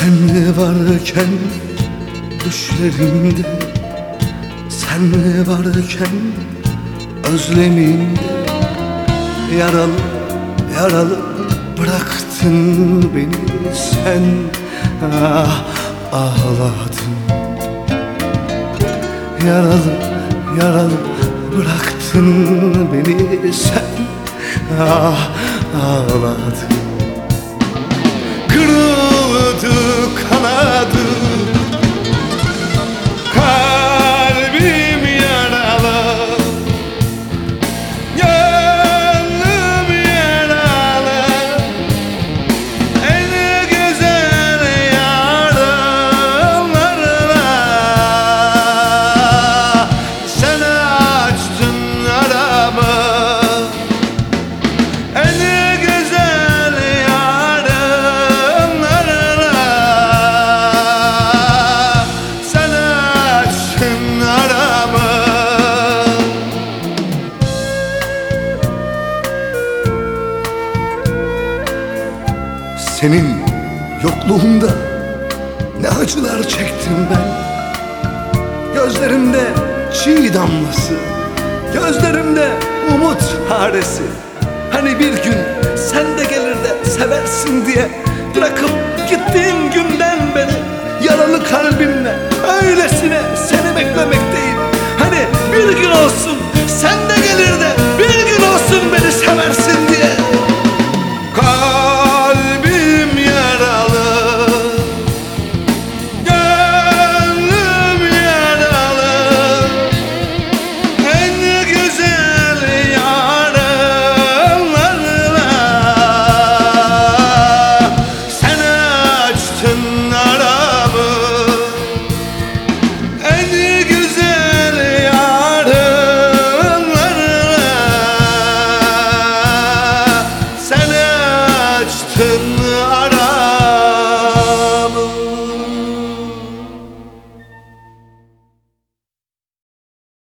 Sen varken düşlerimde, sen varken özlemimde, yaralı yaralı bıraktın beni sen. Ah, ağladın. Yaralı yaralı bıraktın beni sen. Ah, ağladın. Kırıldı kanadı, kalbim yaralı, gönlüm yaralı. En güzel yarınlarla sen açtın aramı. En güzel yarınlarla sen açtın aramı. Senin yokluğunda ne acılar çektim ben. Gözlerimde çiğ damlası, gözlerimde umut haresi. Hani bir gün sen de gelir de seversin diye bırakıp gittiğin günden beri yaralı kalbimle öylesine seni beklemekteyim. Hani bir gün olsun sen de gelir de bir gün olsun beni seversin diye. Kalbim yaralı, gönlüm yaralı. En güzel yarınlarla sen açtın